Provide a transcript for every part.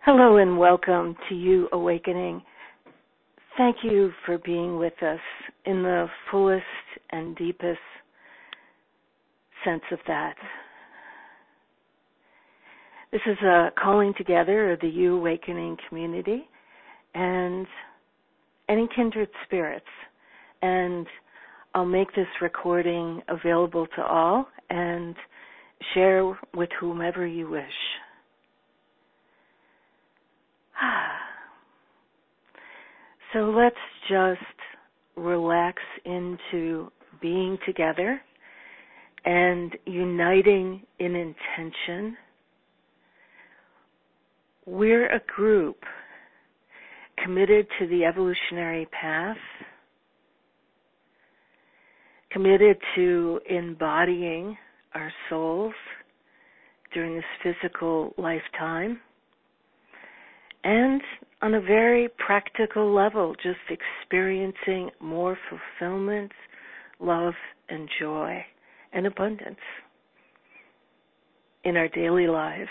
Hello and welcome to You Awakening. Thank you for being with us in the fullest and deepest sense of that. This is a calling together of the You Awakening community and any kindred spirits. And I'll make this recording available to all and share with whomever you wish. So let's just relax into being together and uniting in intention. We're a group committed to the evolutionary path, committed to embodying our souls during this physical lifetime, and on a very practical level, just experiencing more fulfillment, love, and joy, and abundance in our daily lives.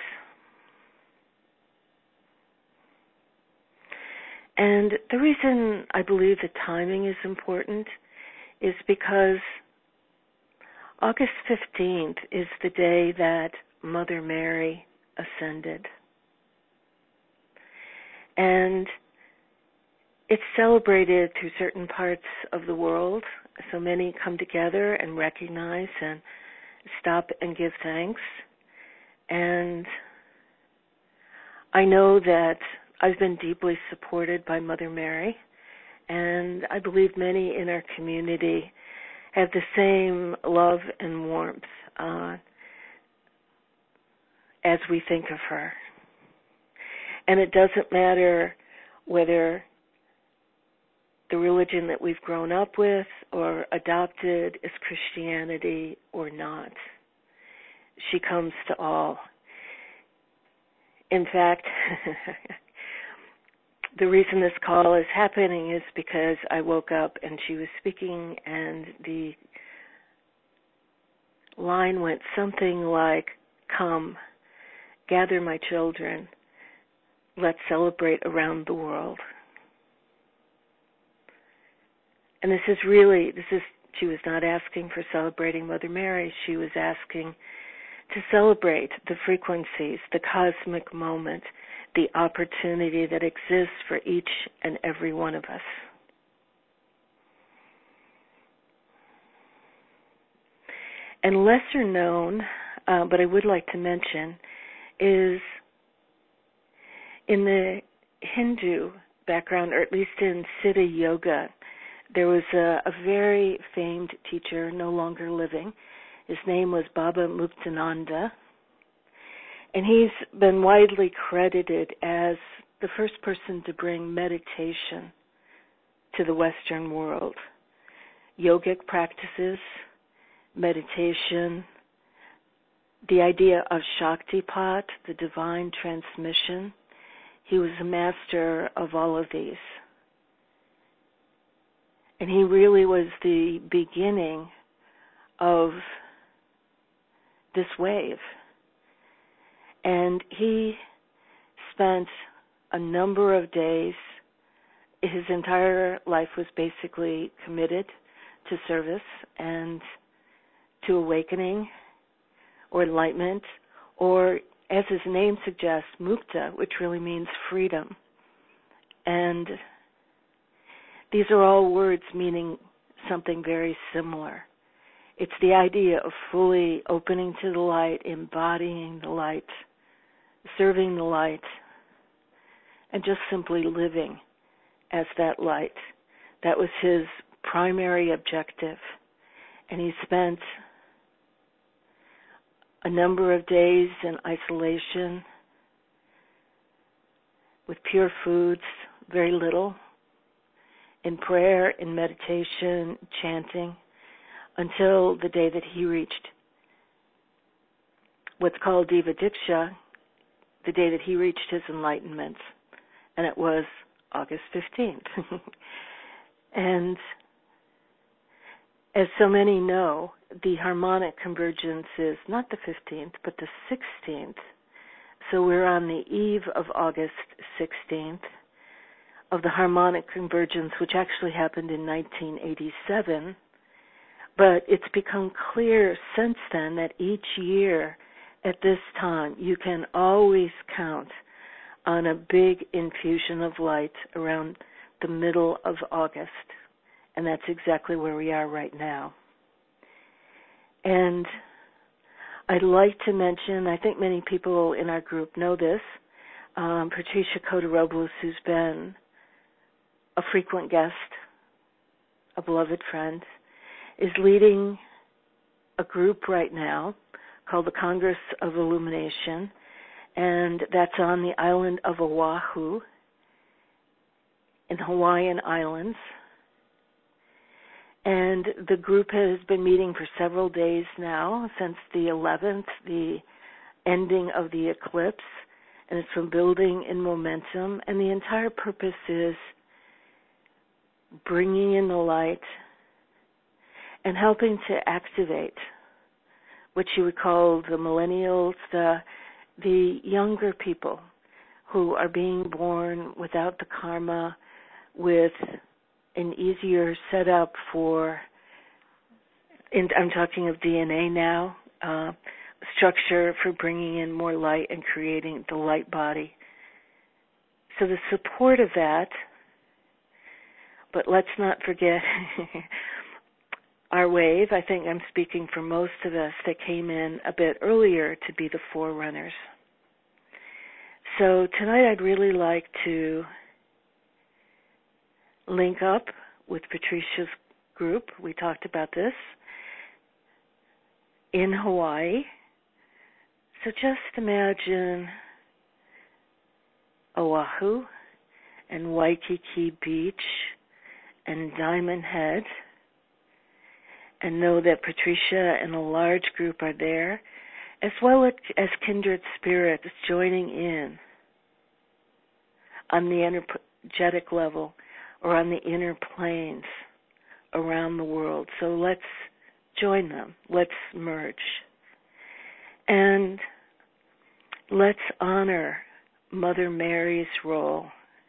And the reason I believe the timing is important is because August 15th is the day that Mother Mary ascended. And it's celebrated through certain parts of the world. So many come together and recognize and stop and give thanks. And I know that I've been deeply supported by Mother Mary, and I believe many in our community have the same love and warmth as we think of her. And it doesn't matter whether the religion that we've grown up with or adopted is Christianity or not. She comes to all. In fact, the reason this call is happening is because I woke up and she was speaking and the line went something like, "Come, gather my children. Let's celebrate around the world." And she was not asking for celebrating Mother Mary. She was asking to celebrate the frequencies, the cosmic moment, the opportunity that exists for each and every one of us. And lesser known, but I would like to mention, is in the Hindu background, or at least in Siddha Yoga, there was a very famed teacher, no longer living. His name was Baba Muktananda. And he's been widely credited as the first person to bring meditation to the Western world. Yogic practices, meditation, the idea of Shaktipat, the divine transmission. He was a master of all of these. And he really was the beginning of this wave. And he spent a number of days, his entire life was basically committed to service and to awakening or enlightenment, or as his name suggests, mukta, which really means freedom. And these are all words meaning something very similar. It's the idea of fully opening to the light, embodying the light, serving the light, and just simply living as that light. That was his primary objective. And he spent a number of days in isolation with pure foods, very little, in prayer, in meditation, chanting, until the day that he reached what's called Diva Diksha, the day that he reached his enlightenment, and it was August 15th. And as so many know, the harmonic convergence is not the 15th, but the 16th So we're on the eve of August 16th of the harmonic convergence, which actually happened in 1987. But it's become clear since then that each year at this time, you can always count on a big infusion of light around the middle of August. And that's exactly where we are right now. And I'd like to mention, I think many people in our group know this, Patricia Kota-Robles, who's been a frequent guest, a beloved friend, is leading a group right now called the Congress of Illumination, and that's on the island of Oahu in the Hawaiian Islands. And the group has been meeting for several days now, since the 11th, the ending of the eclipse, and it's been building in momentum, and the entire purpose is bringing in the light and helping to activate what you would call the millennials, the younger people who are being born without the karma, with an easier setup for, and I'm talking of DNA now, structure for bringing in more light and creating the light body. So the support of that, but let's not forget our wave. I think I'm speaking for most of us that came in a bit earlier to be the forerunners. So tonight I'd really like to link up with Patricia's group. We talked about this in Hawaii. So just imagine Oahu and Waikiki Beach and Diamond Head, and know that Patricia and a large group are there, as well as kindred spirits joining in on the energetic level or on the inner planes around the world. So let's join them. Let's merge. And let's honor Mother Mary's role.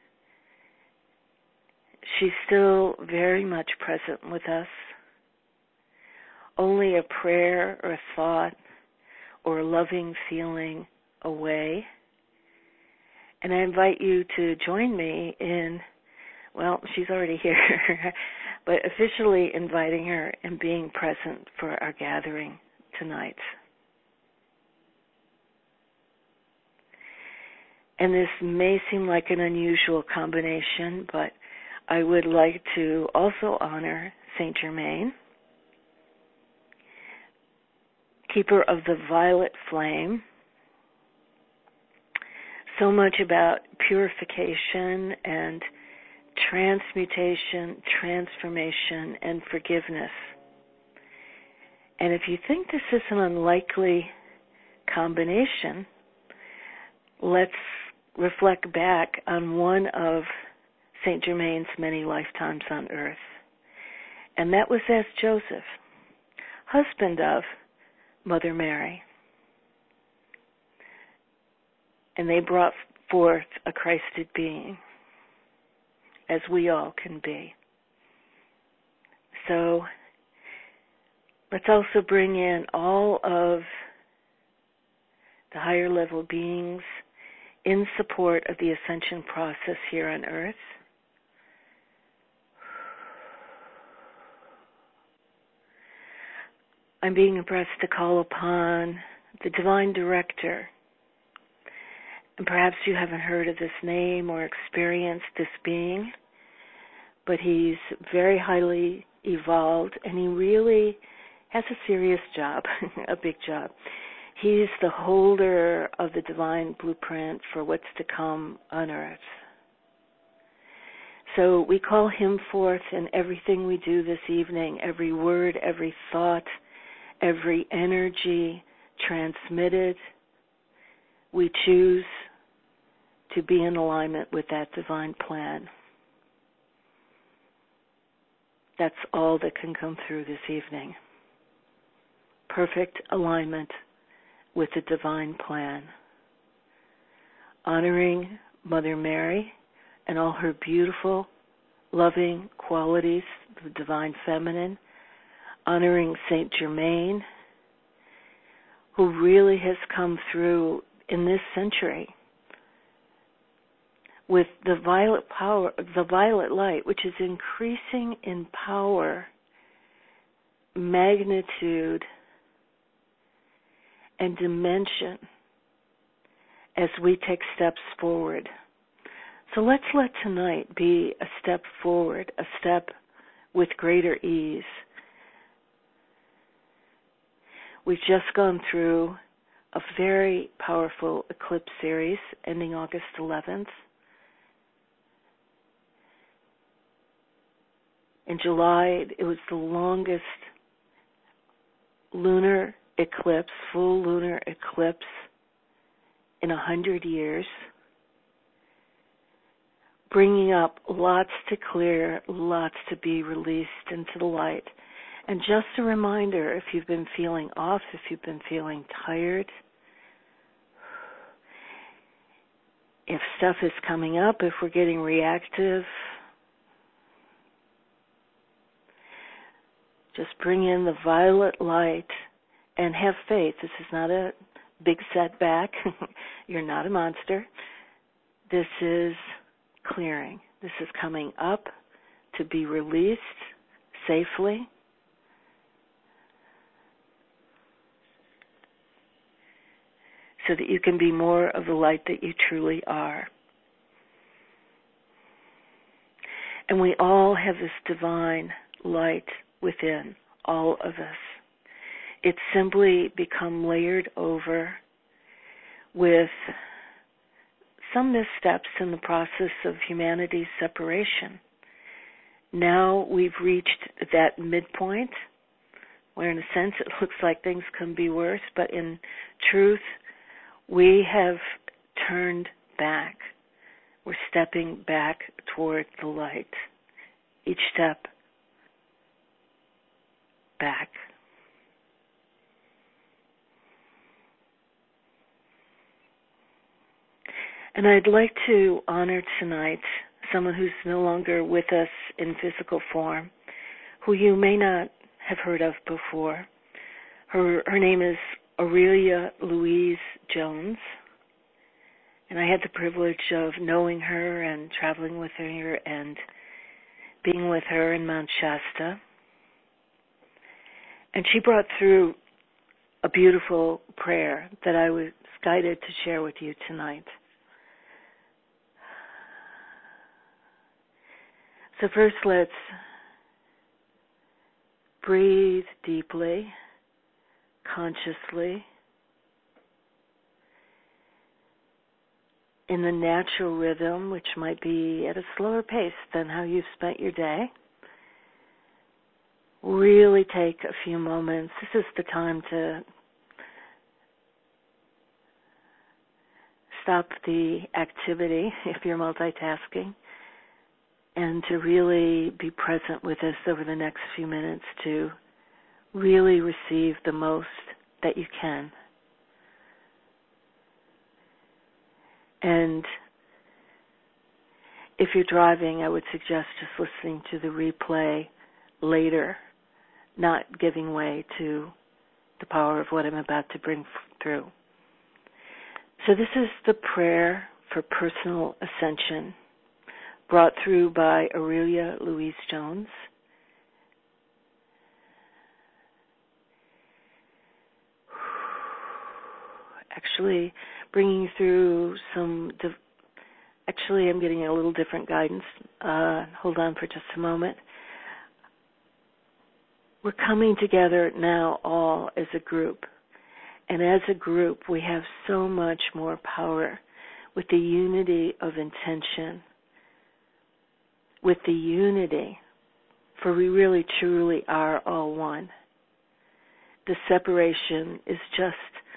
She's still very much present with us. Only a prayer or a thought or a loving feeling away. And I invite you to join me in, well, she's already here, but officially inviting her and being present for our gathering tonight. And this may seem like an unusual combination, but I would like to also honor Saint Germain, keeper of the violet flame. So much about purification and transmutation, transformation, and forgiveness. And if you think this is an unlikely combination, let's reflect back on one of Saint Germain's many lifetimes on earth. And that was as Joseph, husband of Mother Mary. And they brought forth a Christed being, as we all can be. So let's also bring in all of the higher level beings in support of the ascension process here on earth. I'm being impressed to call upon the Divine Director. And perhaps you haven't heard of this name or experienced this being, but he's very highly evolved, and he really has a serious job, a big job. He's the holder of the divine blueprint for what's to come on earth. So we call him forth in everything we do this evening, every word, every thought, every energy transmitted. We choose to be in alignment with that divine plan. That's all that can come through this evening. Perfect alignment with the divine plan. honoring Mother Mary and all her beautiful, loving qualities, the divine feminine, honoring Saint Germain, who really has come through in this century with the violet power, the violet light, which is increasing in power, magnitude, and dimension as we take steps forward. So let's let tonight be a step forward, a step with greater ease. We've just gone through a very powerful eclipse series ending August 11th. In July, it was the longest lunar eclipse, full lunar eclipse in 100 years, bringing up lots to clear, lots to be released into the light. And just a reminder, if you've been feeling off, if you've been feeling tired, if stuff is coming up, if we're getting reactive, just bring in the violet light and have faith. This is not a big setback. You're not a monster. This is clearing. This is coming up to be released safely. So that you can be more of the light that you truly are. And we all have this divine light within all of us. It's simply become layered over with some missteps in the process of humanity's separation. Now we've reached that midpoint where in a sense it looks like things can be worse, but in truth we have turned back. We're stepping back toward the light. Each step back. And I'd like to honor tonight someone who's no longer with us in physical form, who you may not have heard of before. Her name is Aurelia Louise Jones, and I had the privilege of knowing her and traveling with her and being with her in Mount Shasta. And she brought through a beautiful prayer that I was guided to share with you tonight. So first let's breathe deeply, consciously, in the natural rhythm, which might be at a slower pace than how you've spent your day. Really take a few moments. This is the time to stop the activity if you're multitasking and to really be present with us over the next few minutes to really receive the most that you can. And if you're driving, I would suggest just listening to the replay later, not giving way to the power of what I'm about to bring through. So this is the prayer for personal ascension, brought through by Aurelia Louise Jones. Actually, bringing through some... Actually, I'm getting a little different guidance. Hold on for just a moment. We're coming together now all as a group. And as a group, we have so much more power with the unity of intention, with the unity, for we really truly are all one. The separation is just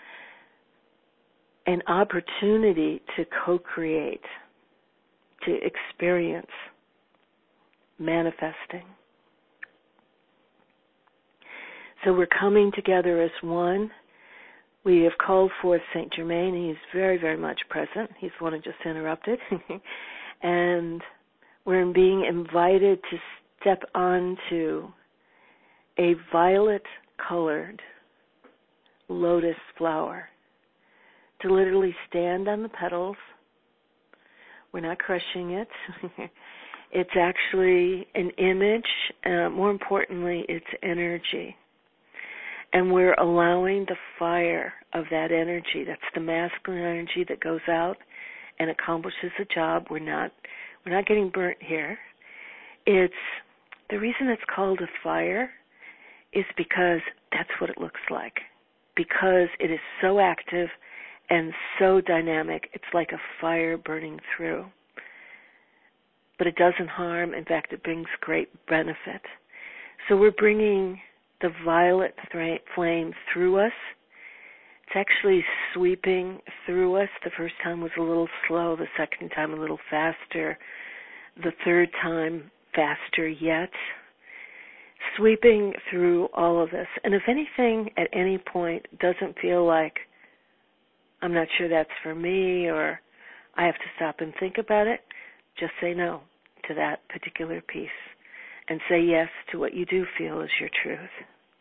an opportunity to co-create, to experience, manifesting. So we're coming together as one. We have called forth Saint Germain. He's very, very much present. He's the one who just interrupted. And we're being invited to step onto a violet-colored lotus flower, to literally stand on the petals. We're not crushing it. It's actually an image. More importantly, it's energy. And we're allowing the fire of that energy, that's the masculine energy that goes out and accomplishes the job. We're not getting burnt here. It's the reason it's called a fire is because that's what it looks like. Because it is so active and so dynamic, it's like a fire burning through. But it doesn't harm. In fact, it brings great benefit. So we're bringing the violet flame through us. It's actually sweeping through us. The first time was a little slow, the second time a little faster, the third time faster yet. Sweeping through all of this. And if anything at any point doesn't feel like, I'm not sure that's for me, or I have to stop and think about it, just say no to that particular piece and say yes to what you do feel is your truth.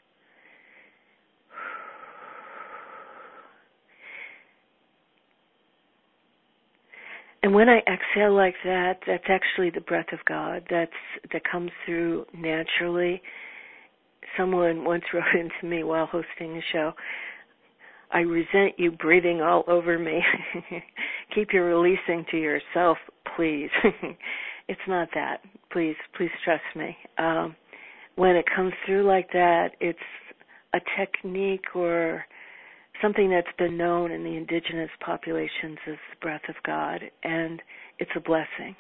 And when I exhale like that, that's actually the breath of God that comes through naturally. Someone once wrote into me while hosting a show, I resent you breathing all over me. Keep your releasing to yourself, please. It's not that. Please trust me. When it comes through like that, it's a technique or something that's been known in the indigenous populations as the breath of God, and it's a blessing.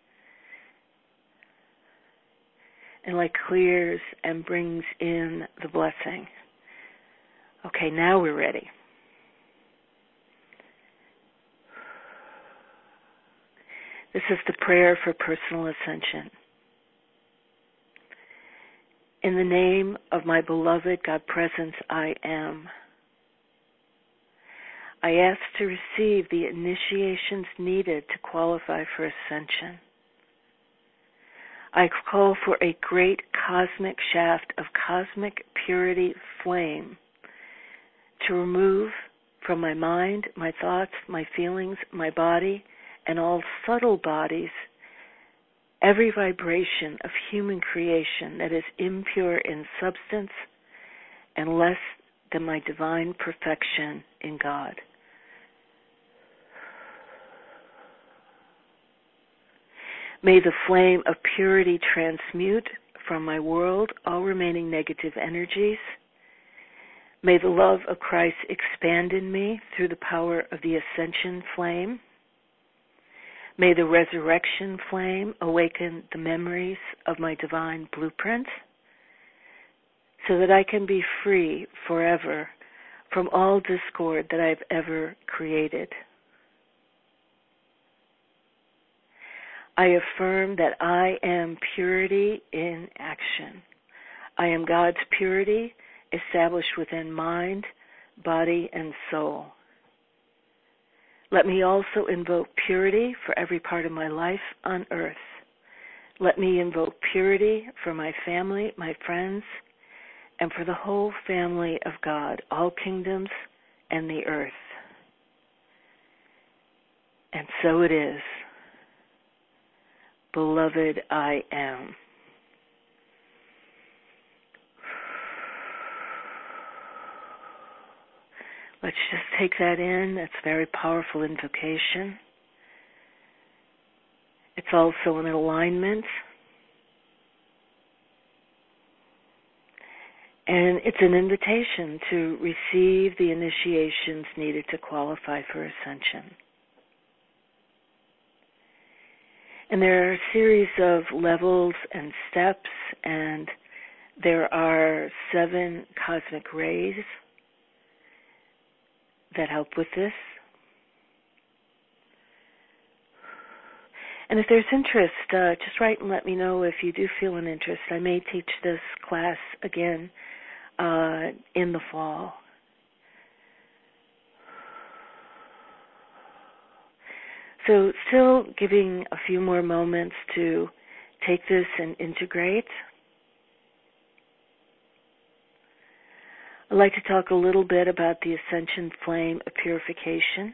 And like clears and brings in the blessing. Okay, now we're ready. This is the prayer for personal ascension. In the name of my beloved God Presence, I am. I ask to receive the initiations needed to qualify for ascension. I call for a great cosmic shaft of cosmic purity flame to remove from my mind, my thoughts, my feelings, my body, and all subtle bodies every vibration of human creation that is impure in substance and less than my divine perfection in God. May the flame of purity transmute from my world all remaining negative energies. May the love of Christ expand in me through the power of the ascension flame. May the resurrection flame awaken the memories of my divine blueprint so that I can be free forever from all discord that I've ever created. I affirm that I am purity in action. I am God's purity established within mind, body, and soul. Let me also invoke purity for every part of my life on earth. Let me invoke purity for my family, my friends, and for the whole family of God, all kingdoms and the earth. And so it is. Beloved, I am. Let's just take that in. That's a very powerful invocation. It's also an alignment. And it's an invitation to receive the initiations needed to qualify for ascension. And there are a series of levels and steps, and there are 7 cosmic rays that help with this. And if there's interest, just write and let me know if you do feel an interest. I may teach this class again in the fall. So still giving a few more moments to take this and integrate. I'd like to talk a little bit about the ascension flame of purification.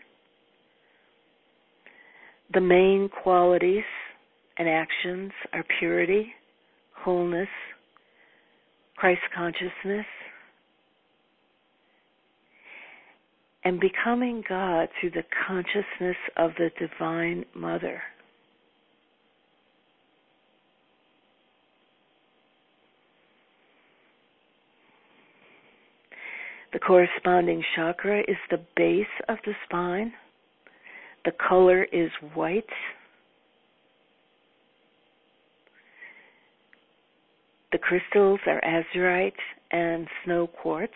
The main qualities and actions are purity, wholeness, Christ consciousness, and becoming God through the consciousness of the Divine Mother. The corresponding chakra is the base of the spine. The color is white. The crystals are azurite and snow quartz.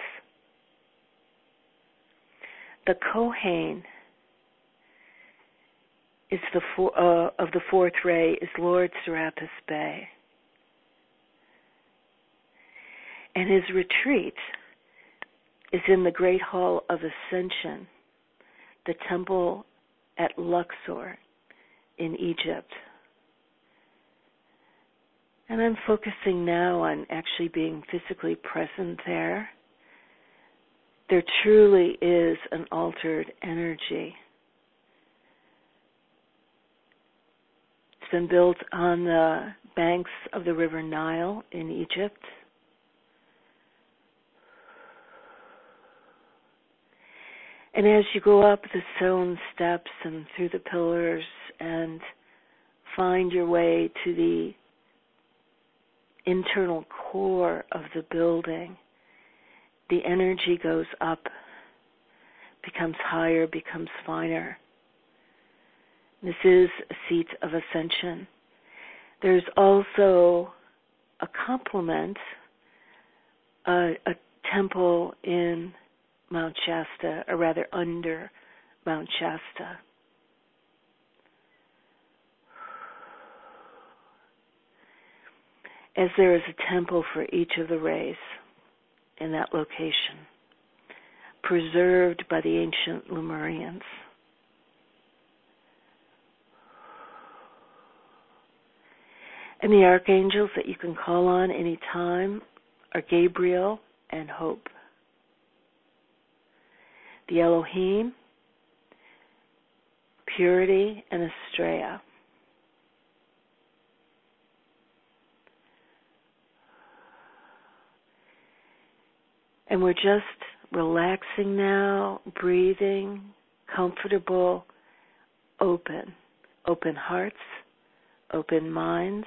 The Kohen is of the fourth ray is Lord Serapis Bey. And his retreat is in the Great Hall of Ascension, the temple at Luxor in Egypt. And I'm focusing now on actually being physically present there. There truly is an altered energy. It's been built on the banks of the River Nile in Egypt. And as you go up the stone steps and through the pillars and find your way to the internal core of the building, the energy goes up, becomes higher, becomes finer. This is a seat of ascension. There's also a complement, a temple in Mount Shasta, or rather under Mount Shasta. As there is a temple for each of the rays in that location, preserved by the ancient Lemurians. And the archangels that you can call on any time are Gabriel and Hope. The Elohim, Purity, and Estrella. And we're just relaxing now, breathing, comfortable, open. Open hearts, open minds.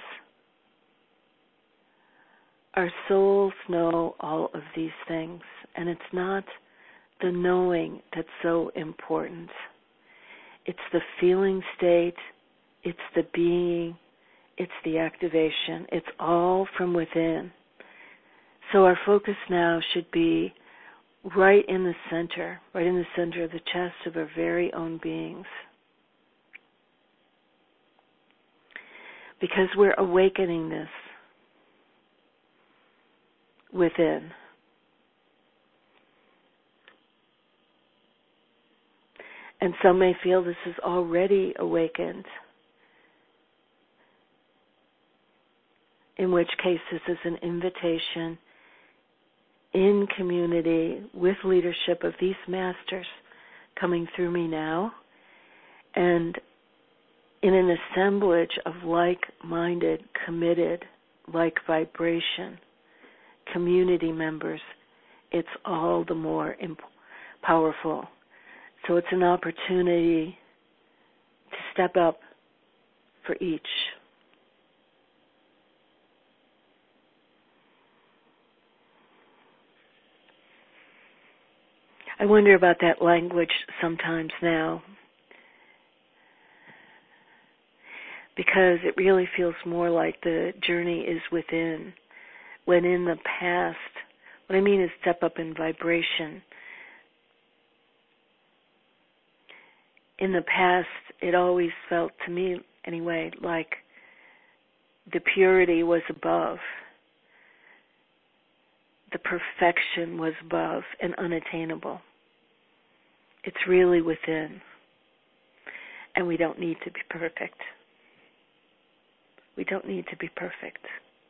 Our souls know all of these things, and it's not the knowing that's so important. It's the feeling state, it's the being, it's the activation. It's all from within. So our focus now should be right in the center of the chest of our very own beings. Because we're awakening this within. And some may feel this is already awakened, in which case this is an invitation in community with leadership of these masters coming through me now, and in an assemblage of like-minded, committed, like vibration community members, it's all the more powerful. So it's an opportunity to step up for each. I wonder about that language sometimes now, because it really feels more like the journey is within, when in the past, what I mean is step up in vibration. In the past, it always felt, to me anyway, like the purity was above. The perfection was above and unattainable. It's really within. And we don't need to be perfect. We don't need to be perfect.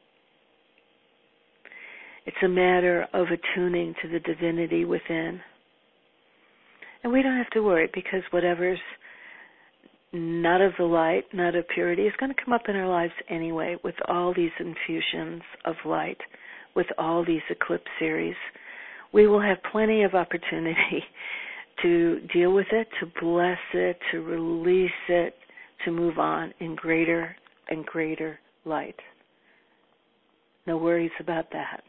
It's a matter of attuning to the divinity within. And we don't have to worry, because whatever's not of the light, not of purity, is going to come up in our lives anyway, with all these infusions of light, with all these eclipse series. We will have plenty of opportunity to deal with it, to bless it, to release it, to move on in greater and greater light. No worries about that.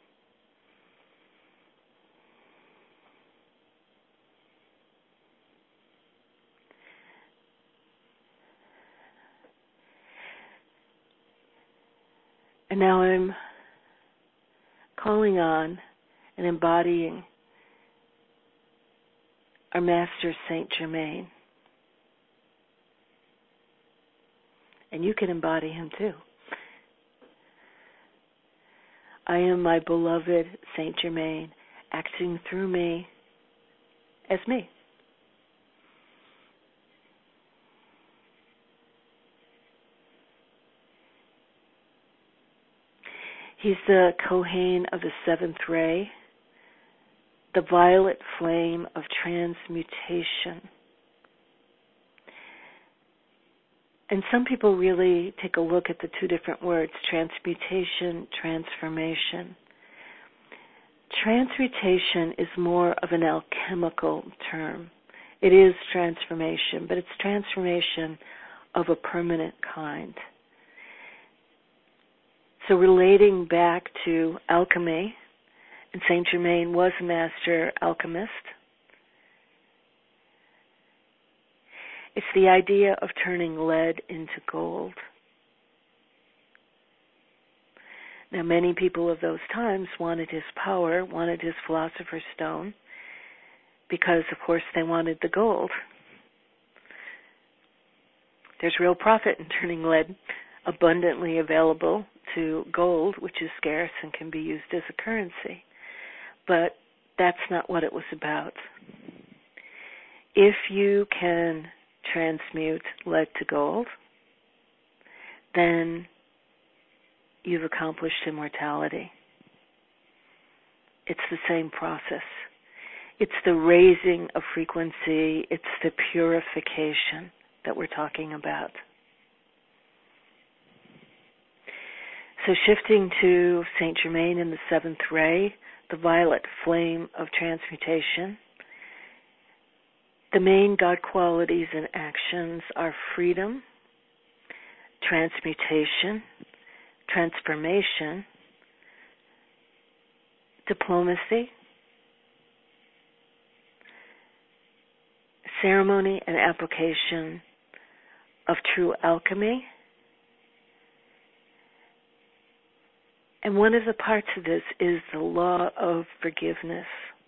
And now I'm calling on and embodying our Master Saint Germain. And you can embody him too. I am my beloved Saint Germain, acting through me as me. He's the Kohen of the seventh ray, the violet flame of transmutation. And some people really take a look at the two different words, transmutation, transformation. Transmutation is more of an alchemical term. It is transformation, but it's transformation of a permanent kind. So relating back to alchemy, and Saint Germain was a master alchemist, it's the idea of turning lead into gold. Now, many people of those times wanted his power, wanted his philosopher's stone, because, of course, they wanted the gold. There's real profit in turning lead abundantly available to gold, which is scarce and can be used as a currency. But that's not what it was about. If you can transmute lead to gold, then you've accomplished immortality. It's the same process. It's the raising of frequency. It's the purification that we're talking about. So shifting to Saint Germain in the seventh ray, the violet flame of transmutation, the main God qualities and actions are freedom, transmutation, transformation, diplomacy, ceremony and application of true alchemy. And one of the parts of this is the law of forgiveness.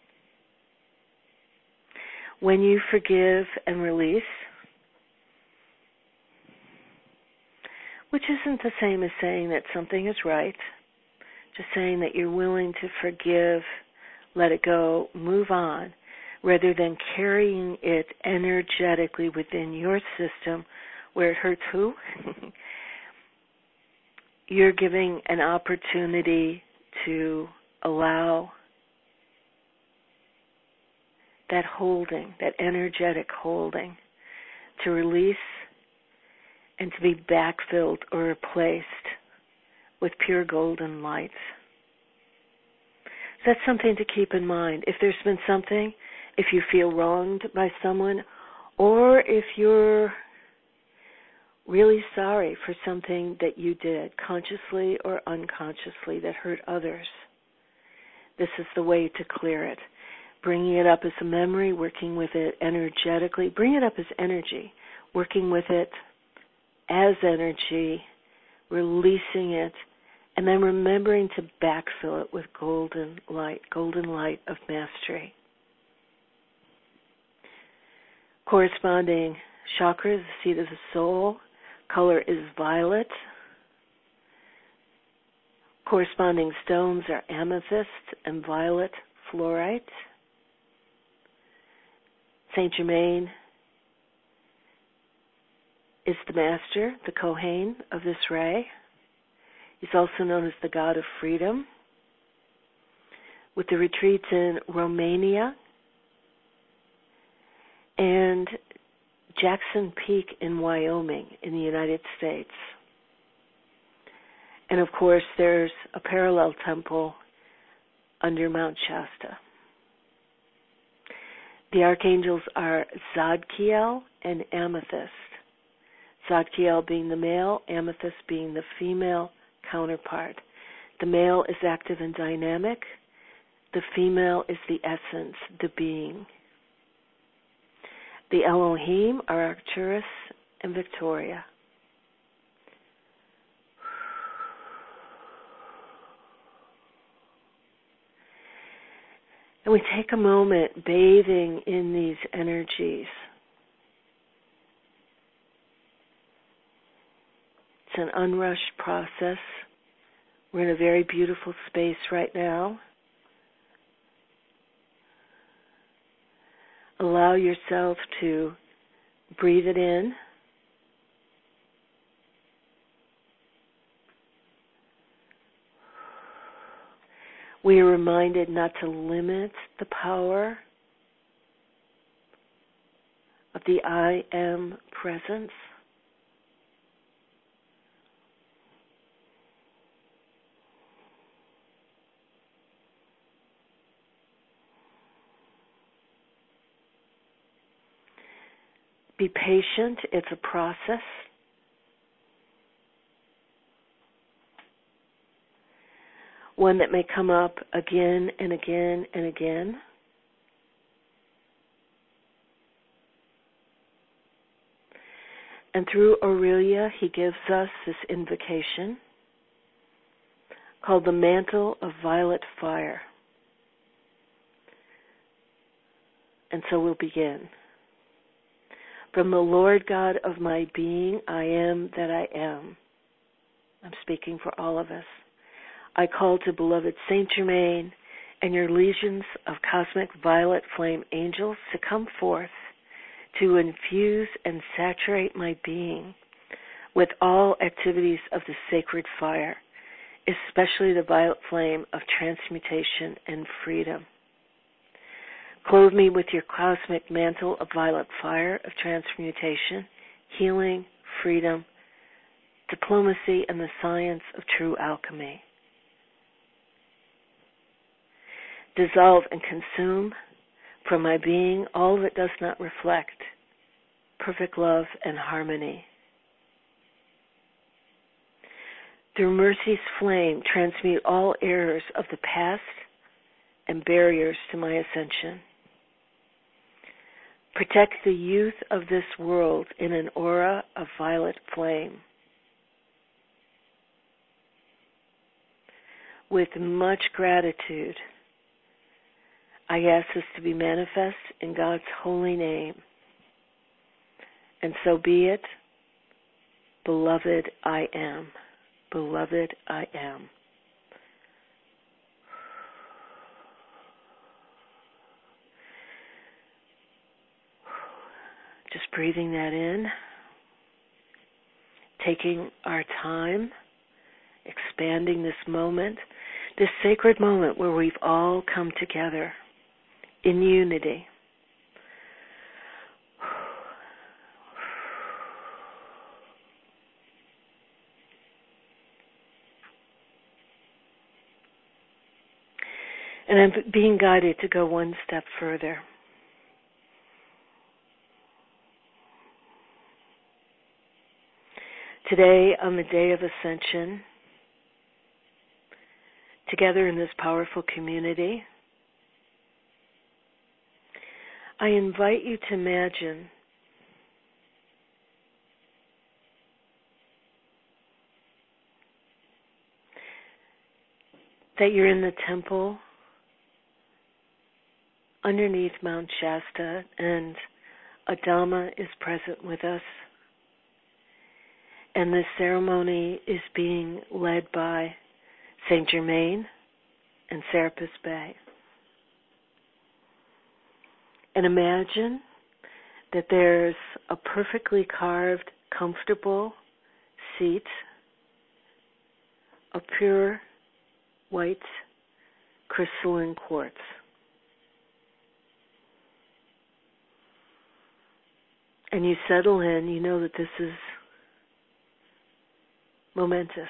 When you forgive and release, which isn't the same as saying that something is right, just saying that you're willing to forgive, let it go, move on, rather than carrying it energetically within your system where it hurts who? You're giving an opportunity to allow that holding, that energetic holding, to release and to be backfilled or replaced with pure golden light. So that's something to keep in mind. If there's been something, if you feel wronged by someone, or if you're really sorry for something that you did, consciously or unconsciously, that hurt others, this is the way to clear it. Bringing it up as a memory, working with it energetically. Bring it up as energy, working with it as energy, releasing it, and then remembering to backfill it with golden light of mastery. Corresponding chakra is the seat of the soul. Color is violet. Corresponding stones are amethyst and violet fluorite. Saint Germain is the master, the Kohen of this ray. He's also known as the God of Freedom. With the retreats in Romania and Jackson Peak in Wyoming in the United States. And of course, there's a parallel temple under Mount Shasta. The archangels are Zadkiel and Amethyst. Zadkiel being the male, Amethyst being the female counterpart. The male is active and dynamic. The female is the essence, the being. The Elohim are Arcturus and Victoria. And we take a moment bathing in these energies. It's an unrushed process. We're in a very beautiful space right now. Allow yourself to breathe it in. We are reminded not to limit the power of the I Am presence. Be patient, it's a process. One that may come up again and again and again. And through Aurelia, he gives us this invocation called the Mantle of Violet Fire. And so we'll begin. From the Lord God of my being, I am that I am. I'm speaking for all of us. I call to beloved Saint Germain and your legions of cosmic violet flame angels to come forth to infuse and saturate my being with all activities of the sacred fire, especially the violet flame of transmutation and freedom. Clothe me with your cosmic mantle of violet fire of transmutation, healing, freedom, diplomacy, and the science of true alchemy. Dissolve and consume from my being all that does not reflect perfect love and harmony. Through mercy's flame, transmute all errors of the past and barriers to my ascension. Protect the youth of this world in an aura of violet flame. With much gratitude, I ask this to be manifest in God's holy name. And so be it. Beloved, I am. Beloved, I am. Just breathing that in, taking our time, expanding this moment, this sacred moment where we've all come together in unity. And I'm being guided to go one step further. Today, on the day of Ascension, together in this powerful community, I invite you to imagine that you're in the temple underneath Mount Shasta and Adama is present with us. And this ceremony is being led by Saint Germain and Serapis Bey. And imagine that there's a perfectly carved comfortable seat of pure white crystalline quartz. And you settle in, you know that this is momentous.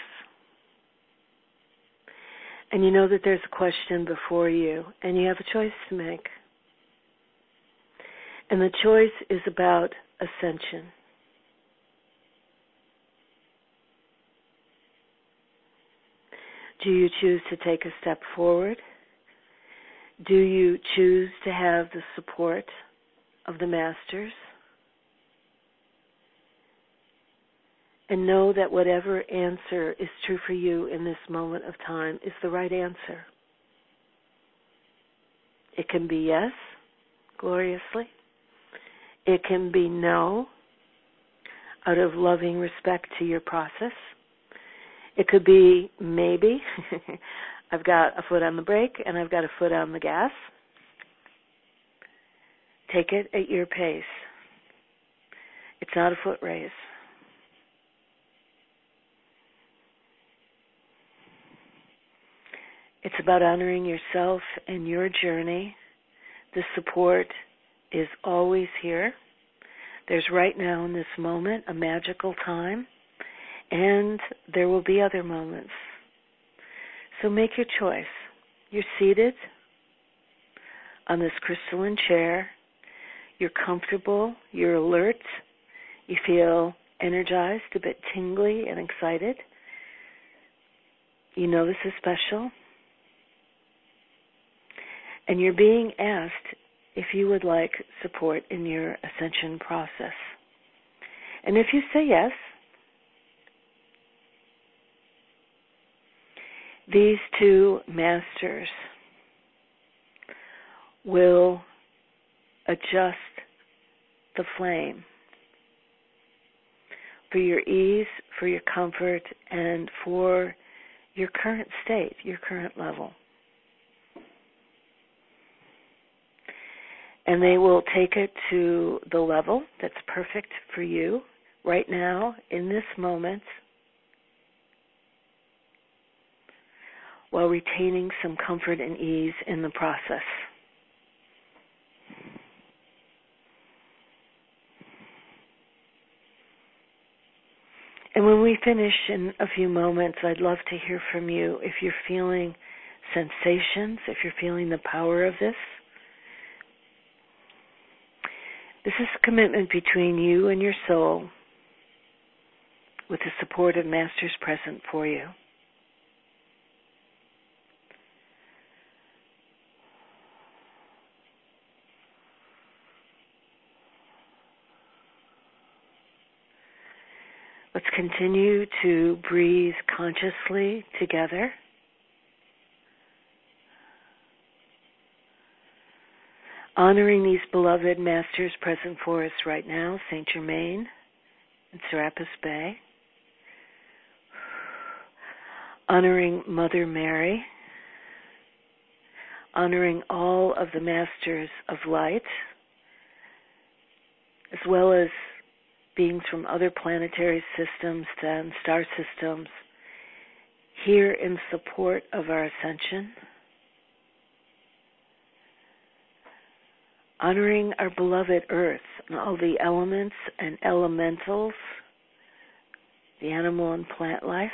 And you know that there's a question before you, and you have a choice to make. And the choice is about ascension. Do you choose to take a step forward? Do you choose to have the support of the masters? And know that whatever answer is true for you in this moment of time is the right answer. It can be yes, gloriously. It can be no, out of loving respect to your process. It could be maybe. I've got a foot on the brake and I've got a foot on the gas. Take it at your pace. It's not a foot race. It's about honoring yourself and your journey. The support is always here. There's right now in this moment a magical time, and there will be other moments. So make your choice. You're seated on this crystalline chair. You're comfortable. You're alert. You feel energized, a bit tingly and excited. You know this is special. And you're being asked if you would like support in your ascension process. And if you say yes, these two masters will adjust the flame for your ease, for your comfort, and for your current state, your current level. And they will take it to the level that's perfect for you right now, in this moment, while retaining some comfort and ease in the process. And when we finish in a few moments, I'd love to hear from you if you're feeling sensations, if you're feeling the power of this. This is a commitment between you and your soul with the support of Masters present for you. Let's continue to breathe consciously together. Honoring these beloved masters present for us right now, Saint Germain and Serapis Bey. Honoring Mother Mary. Honoring all of the masters of light, as well as beings from other planetary systems and star systems here in support of our ascension. Honoring our beloved Earth and all the elements and elementals, the animal and plant life.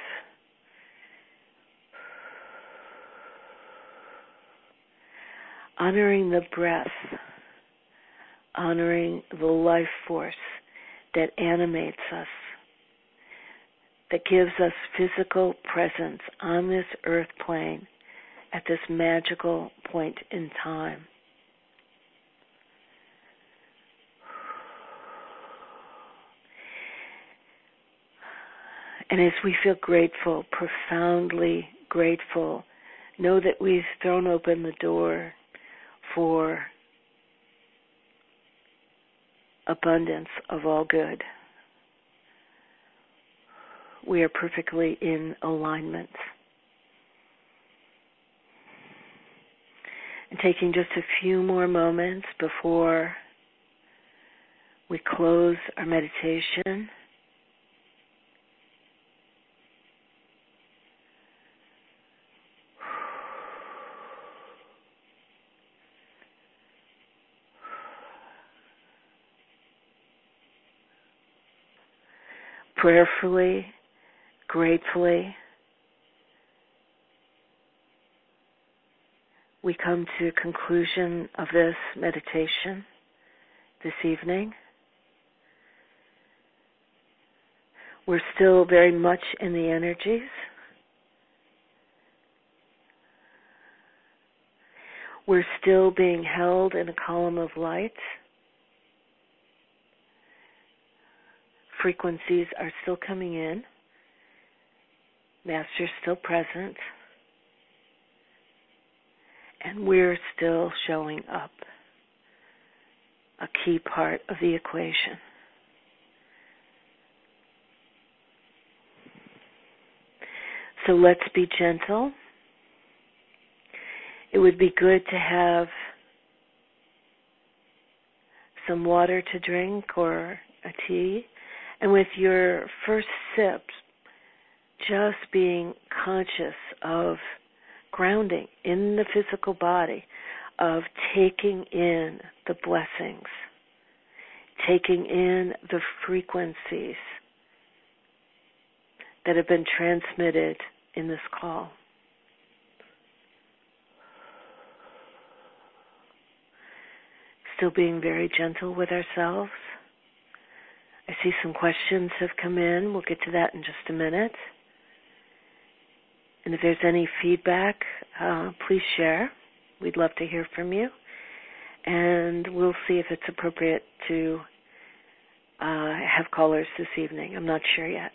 Honoring the breath, honoring the life force that animates us, that gives us physical presence on this earth plane at this magical point in time. And as we feel grateful, profoundly grateful, know that we've thrown open the door for abundance of all good. We are perfectly in alignment. And taking just a few more moments before we close our meditation, prayerfully, gratefully, we come to the conclusion of this meditation this evening. We're still very much in the energies. We're still being held in a column of light. Frequencies are still coming in. Master's still present. And we're still showing up. A key part of the equation. So let's be gentle. It would be good to have some water to drink or a tea. And with your first sip, just being conscious of grounding in the physical body, of taking in the blessings, taking in the frequencies that have been transmitted in this call. Still being very gentle with ourselves. I see some questions have come in. We'll get to that in just a minute. And if there's any feedback, please share. We'd love to hear from you. And we'll see if it's appropriate to have callers this evening. I'm not sure yet.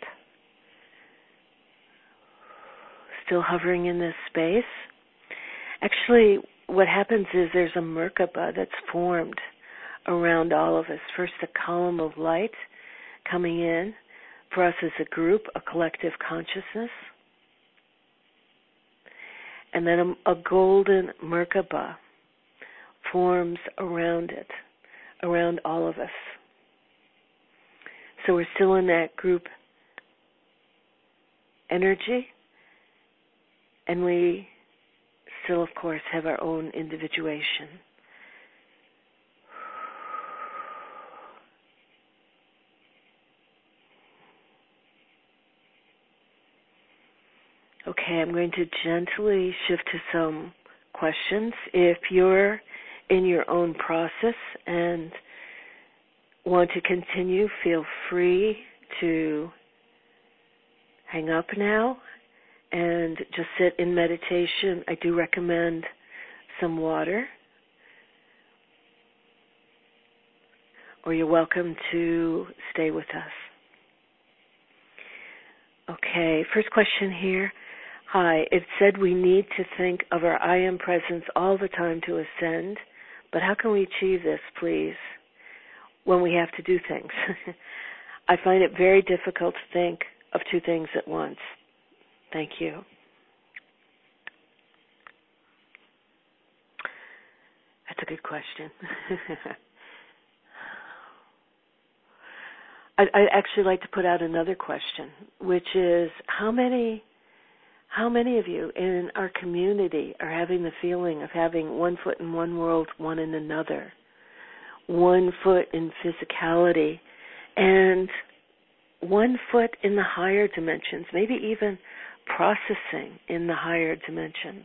Still hovering in this space. Actually, what happens is there's a Merkaba that's formed around all of us. First, a column of light coming in for us as a group, a collective consciousness. And then a golden Merkaba forms around it, around all of us. So we're still in that group energy, and we still, of course, have our own individuation. Okay, I'm going to gently shift to some questions. If you're in your own process and want to continue, feel free to hang up now and just sit in meditation. I do recommend some water, or you're welcome to stay with us. Okay, first question here. Hi, it said we need to think of our I Am presence all the time to ascend, but how can we achieve this, please, when we have to do things? I find it very difficult to think of two things at once. Thank you. That's a good question. I'd actually like to put out another question, which is how many of you in our community are having the feeling of having one foot in one world, one in another, one foot in physicality, and one foot in the higher dimensions, maybe even processing in the higher dimensions?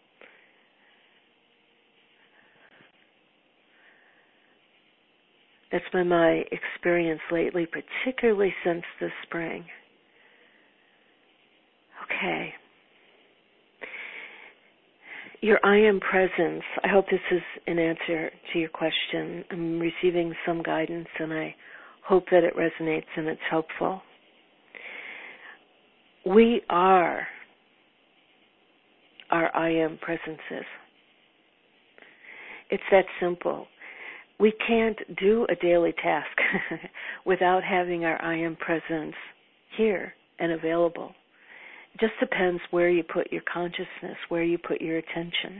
That's been my experience lately, particularly since the spring. Okay. Your I Am presence, I hope this is an answer to your question. I'm receiving some guidance, and I hope that it resonates and it's helpful. We are our I Am presences. It's that simple. We can't do a daily task without having our I Am presence here and available. It just depends where you put your consciousness, where you put your attention.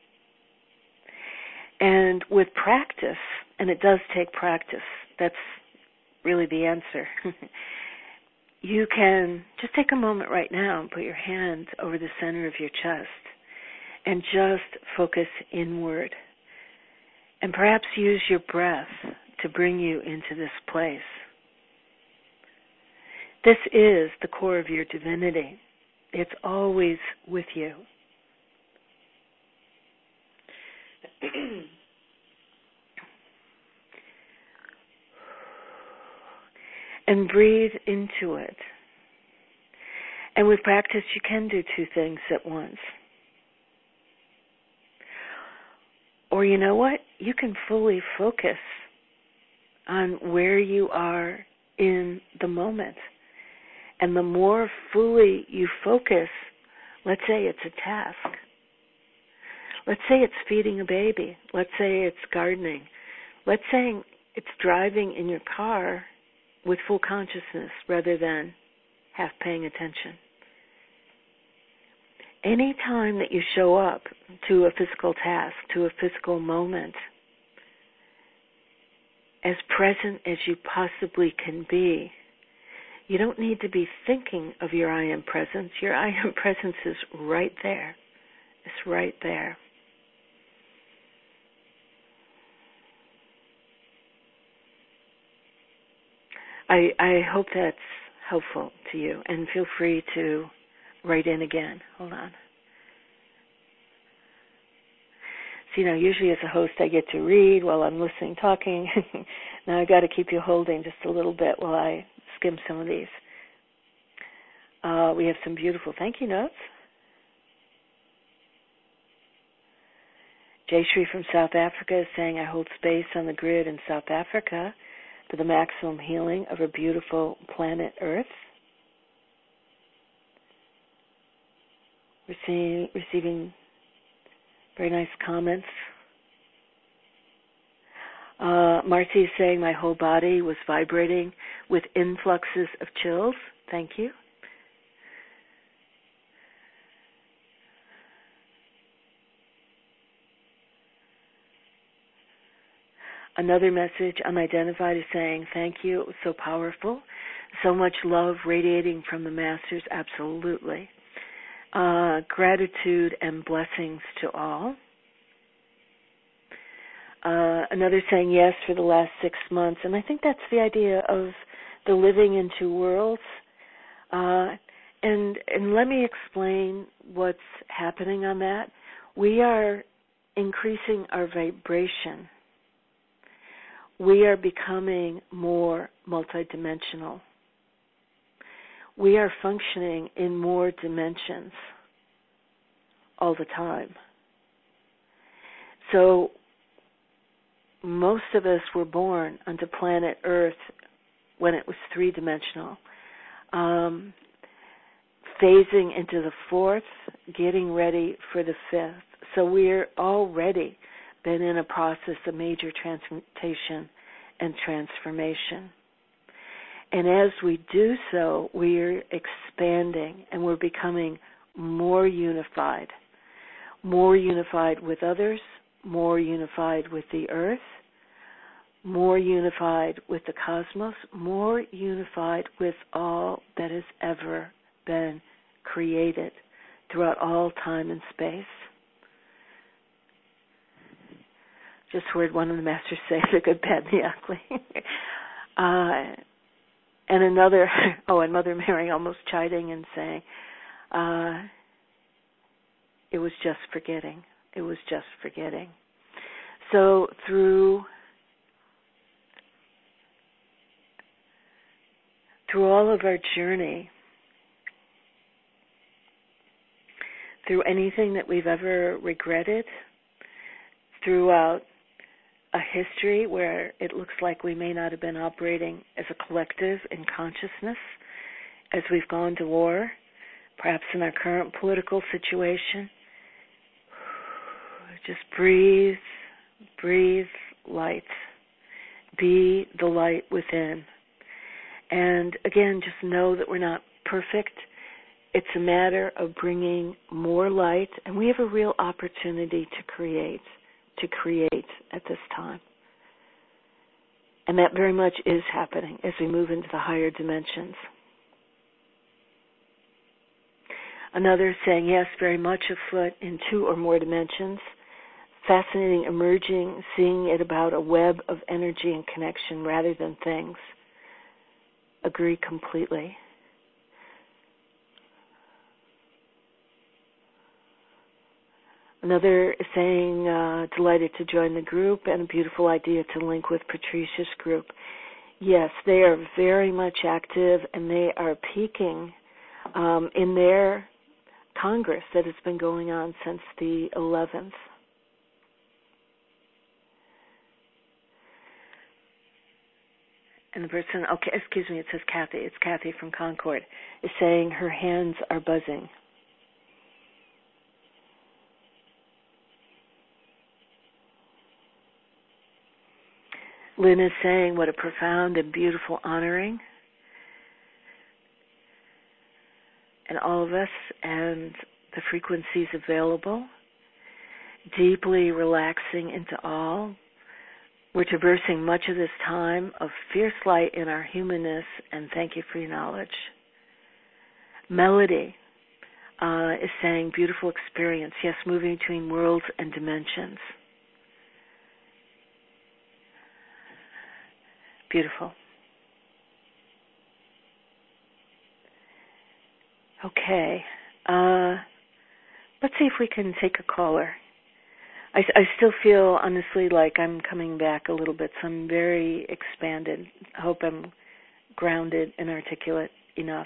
And with practice, and it does take practice, that's really the answer. You can just take a moment right now and put your hand over the center of your chest and just focus inward. And perhaps use your breath to bring you into this place. This is the core of your divinity. It's always with you. And breathe into it. And with practice, you can do two things at once. Or you know what? You can fully focus on where you are in the moment. And the more fully you focus, let's say it's a task. Let's say it's feeding a baby. Let's say it's gardening. Let's say it's driving in your car with full consciousness rather than half paying attention. Any time that you show up to a physical task, to a physical moment, as present as you possibly can be, you don't need to be thinking of your I am presence. Your I am presence is right there. It's right there. I hope that's helpful to you, and feel free to write in again. Hold on. So, usually as a host I get to read while I'm listening, talking. Now I got to keep you holding just a little bit while I skim some of these. We have some beautiful thank you notes. Jayshree from South Africa is saying, I hold space on the grid in South Africa for the maximum healing of a beautiful planet Earth. Receiving very nice comments. Marcy is saying, my whole body was vibrating with influxes of chills. Thank you. Another message, unidentified, is saying, thank you, it was so powerful. So much love radiating from the Masters, absolutely. Gratitude and blessings to all. Another saying, yes, for the last 6 months. And I think that's the idea of the living in two worlds. And let me explain what's happening on that. We are increasing our vibration. We are becoming more multidimensional. We are functioning in more dimensions all the time. So most of us were born onto planet Earth when it was three-dimensional, phasing into the fourth, getting ready for the fifth. So we're already been in a process of major transmutation and transformation. And as we do so, we're expanding and we're becoming more unified with others, more unified with the earth, more unified with the cosmos, more unified with all that has ever been created throughout all time and space. Just heard one of the masters say, the good, bad, and the ugly. And another, and Mother Mary almost chiding and saying, it was just forgetting. It was just forgetting. So through all of our journey, through anything that we've ever regretted, throughout a history where it looks like we may not have been operating as a collective in consciousness as we've gone to war, perhaps in our current political situation, just breathe light. Be the light within. And again, just know that we're not perfect. It's a matter of bringing more light, and we have a real opportunity to create at this time. And that very much is happening as we move into the higher dimensions. Another saying, yes, very much afoot in 2 or more dimensions. Fascinating, emerging, seeing it about a web of energy and connection rather than things. Agree completely. Another is saying, delighted to join the group and a beautiful idea to link with Patricia's group. Yes, they are very much active and they are peaking in their Congress that has been going on since the 11th. And the person, okay, excuse me, it says Kathy. It's Kathy from Concord, is saying her hands are buzzing. Lynn is saying, what a profound and beautiful honoring. And all of us and the frequencies available, deeply relaxing into all. We're traversing much of this time of fierce light in our humanness, and thank you for your knowledge. Melody is saying, beautiful experience. Yes, moving between worlds and dimensions. Beautiful. Okay. Let's see if we can take a caller. I still feel, honestly, like I'm coming back a little bit, so I'm very expanded. I hope I'm grounded and articulate enough.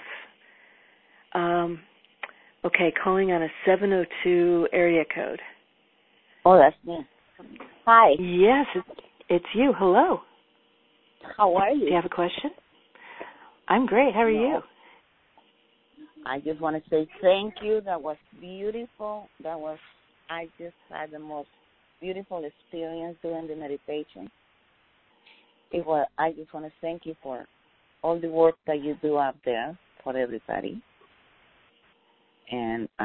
Okay, calling on a 702 area code. Oh, that's me. Hi. Yes, it's you. Hello. How are you? Do you have a question? I'm great. How are you? I just want to say thank you. That was beautiful. I just had the most beautiful experience doing the meditation. I just want to thank you for all the work that you do out there for everybody. And,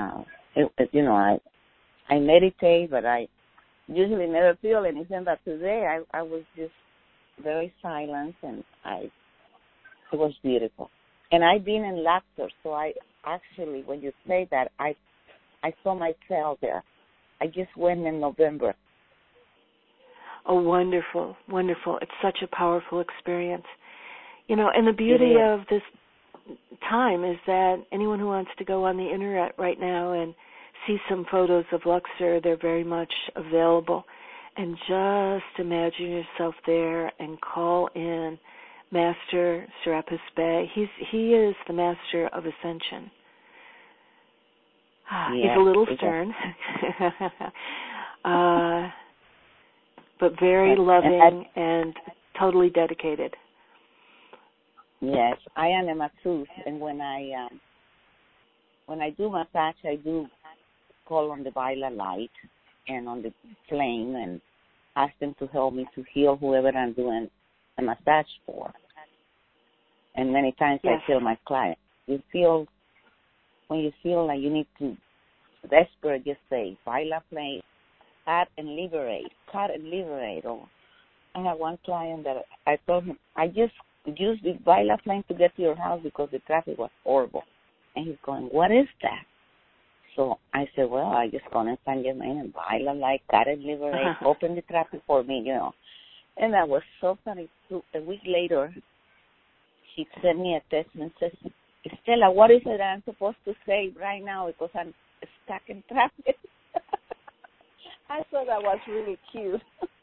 I meditate, but I usually never feel anything. But today I was just very silent, and it was beautiful. And I've been in laughter, so I actually, when you say that, I saw myself there. I just went in November. Oh, wonderful, wonderful. It's such a powerful experience. And the beauty of this time is that anyone who wants to go on the internet right now and see some photos of Luxor, they're very much available. And just imagine yourself there and call in Master Serapis Bey. He is the Master of Ascension. He's a little stern, but very loving and totally dedicated. Yes, I am a masseuse, and when I do massage, I do call on the violet light and on the flame and ask them to help me to heal whoever I'm doing a massage for. And many times I tell my client, when you feel like you need to desperate, just say, violet flame, cut and liberate. Or I have one client that I told him, I just used the violet flame to get to your house because the traffic was horrible. And he's going, what is that? So I said, well, I just go in San Germain and violet light, cut and liberate, open the traffic for me, And that was so funny. A week later, she sent me a text and says, Stella, what is it I'm supposed to say right now because I'm stuck in traffic? I thought that was really cute.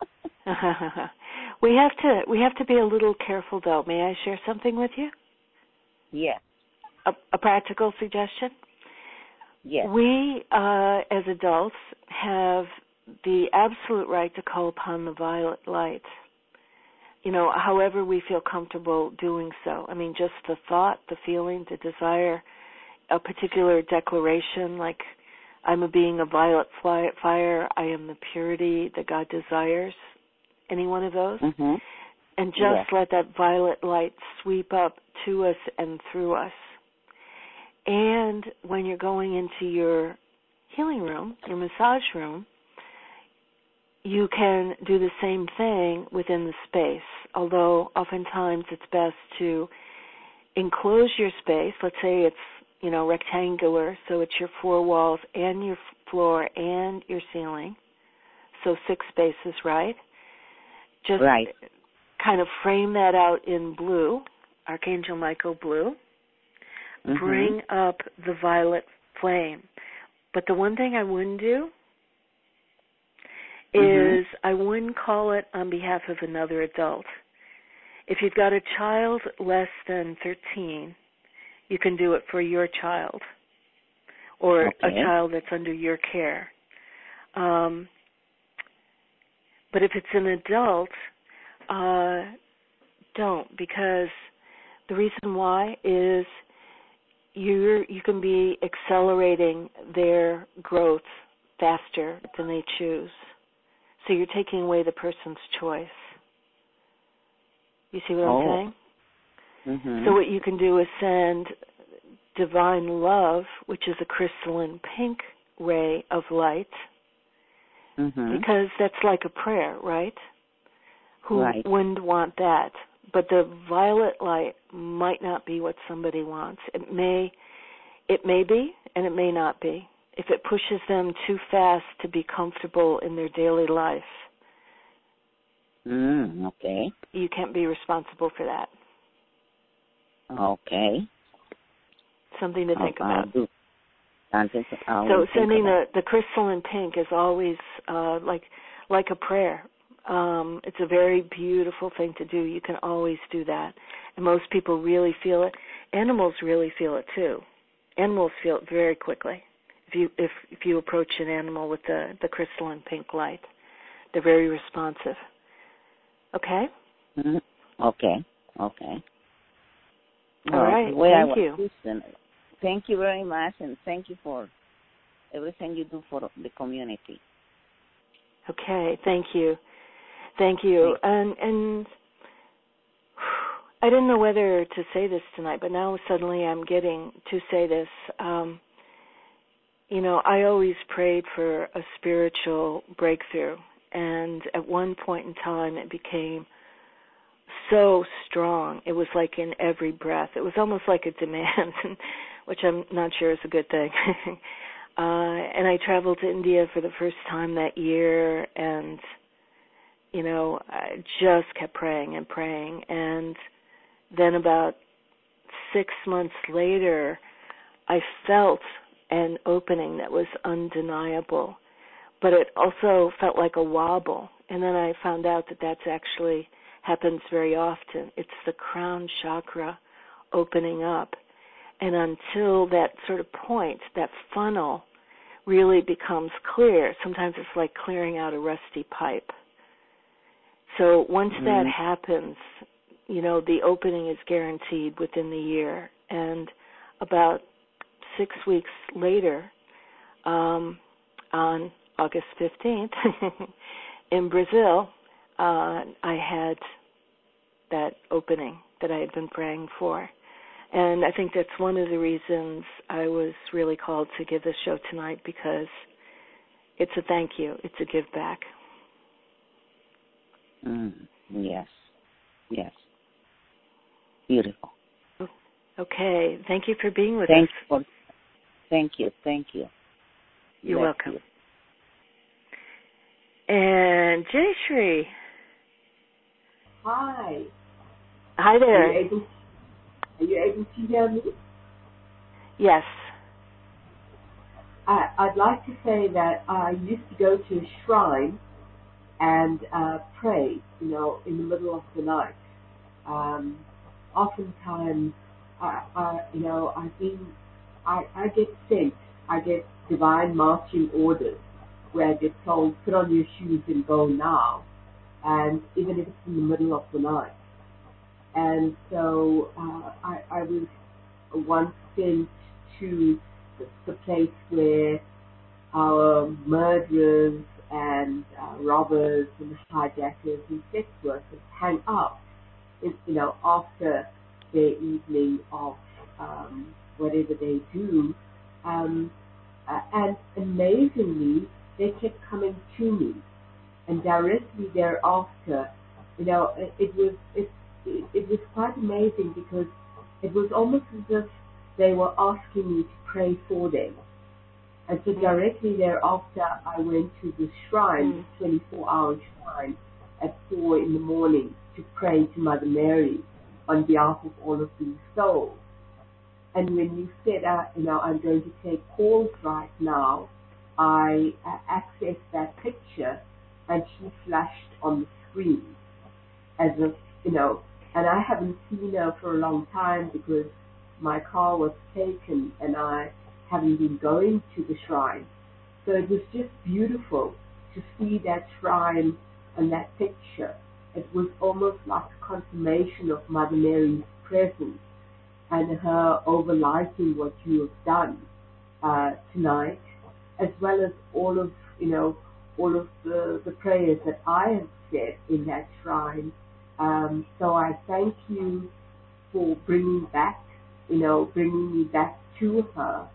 We have to be a little careful, though. May I share something with you? Yes. A practical suggestion? Yes. We, as adults, have the absolute right to call upon the violet light. However we feel comfortable doing so. I mean, just the thought, the feeling, the desire, a particular declaration like, I'm a being of violet fire, I am the purity that God desires, any one of those. Mm-hmm. And just let that violet light sweep up to us and through us. And when you're going into your healing room, your massage room, you can do the same thing within the space, although oftentimes it's best to enclose your space. Let's say it's, rectangular, so it's your four walls and your floor and your ceiling, so 6 spaces, right? Just kind of frame that out in blue, Archangel Michael blue. Bring up the violet flame. But the one thing I wouldn't do is I wouldn't call it on behalf of another adult. If you've got a child less than 13, you can do it for your child or a child that's under your care. But if it's an adult, don't, because the reason why is you can be accelerating their growth faster than they choose. So you're taking away the person's choice. You see what I'm saying? Mm-hmm. So what you can do is send divine love, which is a crystalline pink ray of light, because that's like a prayer, right? Who wouldn't want that? But the violet light might not be what somebody wants. It may be, and it may not be. If it pushes them too fast to be comfortable in their daily life, you can't be responsible for that. Okay. Something to think about. So sending the crystalline pink is always like a prayer. It's a very beautiful thing to do. You can always do that. And most people really feel it. Animals really feel it too. Animals feel it very quickly. If you approach an animal with the crystalline pink light, they're very responsive. Okay? Okay. All right. Thank you. Thank you very much, and thank you for everything you do for the community. Okay. Thank you. And I didn't know whether to say this tonight, but now suddenly I'm getting to say this. I always prayed for a spiritual breakthrough, and at one point in time it became so strong. It was like in every breath. It was almost like a demand, which I'm not sure is a good thing. And I traveled to India for the first time that year, and I just kept praying and praying. And then about 6 months later, I felt an opening that was undeniable, but it also felt like a wobble. And then I found out that that's actually happens very often. It's the crown chakra opening up. And until that sort of point, that funnel really becomes clear, sometimes it's like clearing out a rusty pipe. So once that happens, the opening is guaranteed within the year. And about 6 weeks later, on August 15th, in Brazil, I had that opening that I had been praying for. And I think that's one of the reasons I was really called to give this show tonight, because it's a thank you. It's a give back. Yes. Beautiful. Okay. Thank you for being with us. Thank you. You're welcome. And Jayashree. Hi. Hi there. Are you able to hear me? Yes. I'd like to say that I used to go to a shrine and pray, in the middle of the night. Oftentimes, I get sent, I get divine marching orders where I get told, put on your shoes and go now, and even if it's in the middle of the night. And so I was once sent to the place where our murderers and robbers and hijackers and sex workers hang out, after their evening of whatever they do. And amazingly, they kept coming to me. And directly thereafter, it was quite amazing, because it was almost as if they were asking me to pray for them. And so directly thereafter, I went to the shrine, the 24-hour shrine, at 4 in the morning to pray to Mother Mary on behalf of all of these souls. And when you said, I'm going to take calls right now, I accessed that picture, and she flashed on the screen as if, and I haven't seen her for a long time because my car was taken and I haven't been going to the shrine. So it was just beautiful to see that shrine and that picture. It was almost like a confirmation of Mother Mary's presence and her overlighting what you have done tonight, as well as all of the prayers that I have said in that shrine. So I thank you for bringing me back to her,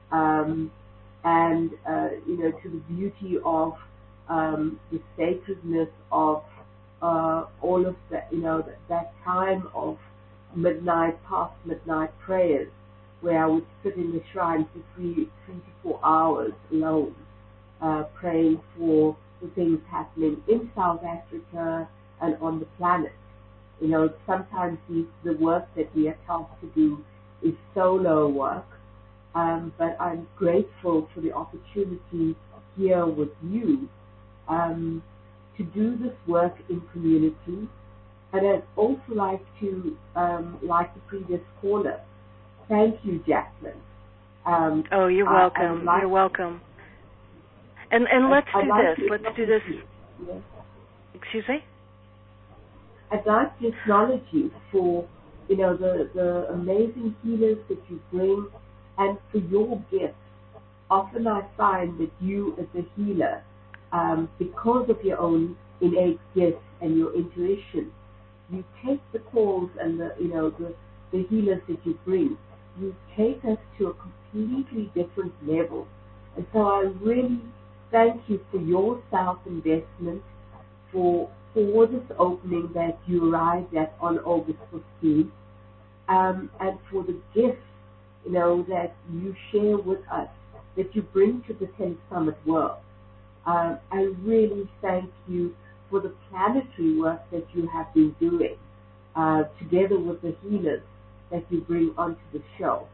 and to the beauty of the sacredness of all of that time of past midnight prayers, where I would sit in the shrine for 3 to 4 hours alone, praying for the things happening in South Africa and on the planet. Sometimes the work that we are tasked to do is solo work, but I'm grateful for the opportunity here with you to do this work in community. And I'd also like to, like the previous caller, thank you, Jacqueline. You're welcome. You're welcome. And let's do this. Let's do this. Yes. Excuse me? I'd like to acknowledge you for, the amazing healers that you bring and for your gifts. Often I find that you as a healer, because of your own innate gifts and your intuition, you take the calls and the healers that you bring, you take us to a completely different level. And so I really thank you for your self-investment, for this opening that you arrived at on August 15th, and for the gifts, that you share with us, that you bring to the 10th Summit world. I really thank you for the planetary work that you have been doing, together with the healers that you bring onto the show.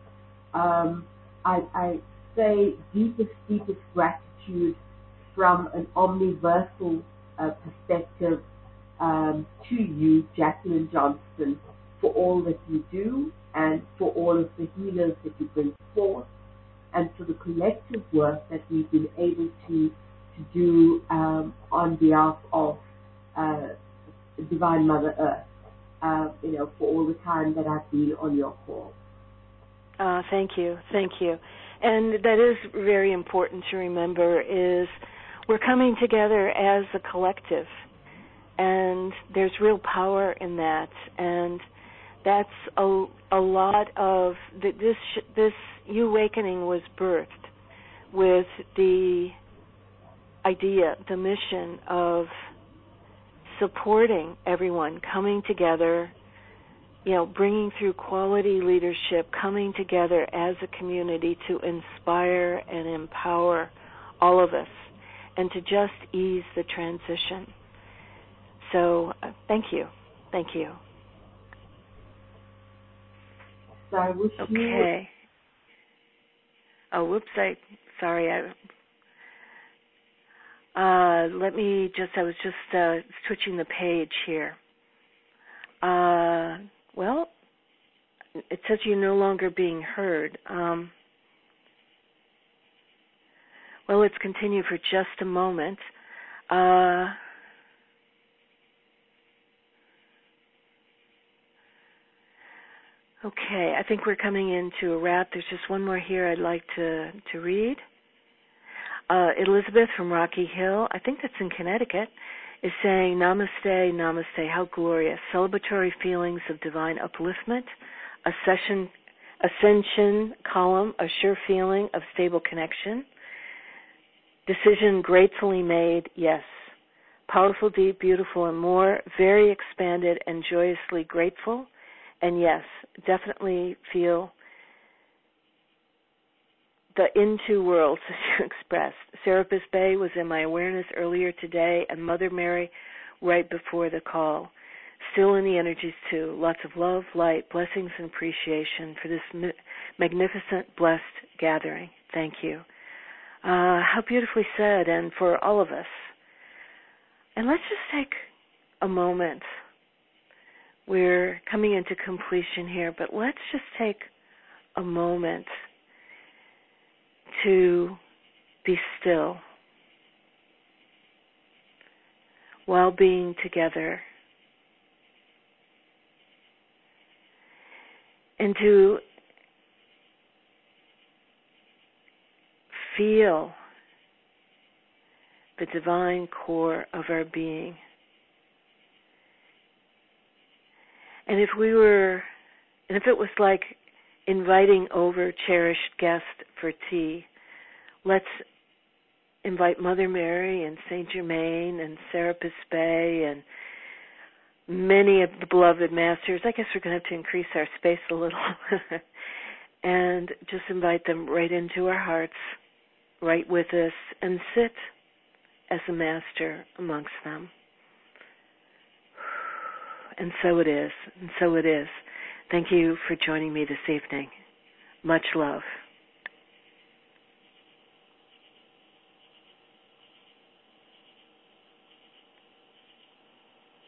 I say deepest gratitude from an omniversal perspective to you, Jacqueline Johnston, for all that you do and for all of the healers that you bring forth, and for the collective work that we've been able to do on behalf of Divine Mother Earth, for all the time that I've been on your call. Thank you. And that is very important to remember, is we're coming together as a collective, and there's real power in that, and that's a lot of this awakening was birthed with the idea, the mission of supporting everyone, coming together, bringing through quality leadership, coming together as a community to inspire and empower all of us, and to just ease the transition. So thank you. So I wish you... Okay. Oh, whoops, sorry. Let me just, I was just switching the page here. Well, it says you're no longer being heard. Well, let's continue for just a moment. Okay, I think we're coming into a wrap. There's just one more here I'd like to read. Elizabeth from Rocky Hill, I think that's in Connecticut, is saying, Namaste, namaste, how glorious. Celebratory feelings of divine upliftment, ascension column, a sure feeling of stable connection. Decision gratefully made, yes. Powerful, deep, beautiful, and more. Very expanded and joyously grateful. And yes, definitely feel the into worlds as you expressed. Serapis Bay was in my awareness earlier today, and Mother Mary right before the call. Still in the energies too. Lots of love, light, blessings, and appreciation for this magnificent, blessed gathering. Thank you. How beautifully said, and for all of us. And let's just take a moment. We're coming into completion here, but let's just take a moment to be still while being together, and to feel the divine core of our being. And if it was like inviting over cherished guests for tea, let's invite Mother Mary and Saint Germain and Serapis Bey and many of the beloved masters. I guess we're going to have to increase our space a little and just invite them right into our hearts, right with us, and sit as a master amongst them. And so it is, and so it is. Thank you for joining me this evening. Much love.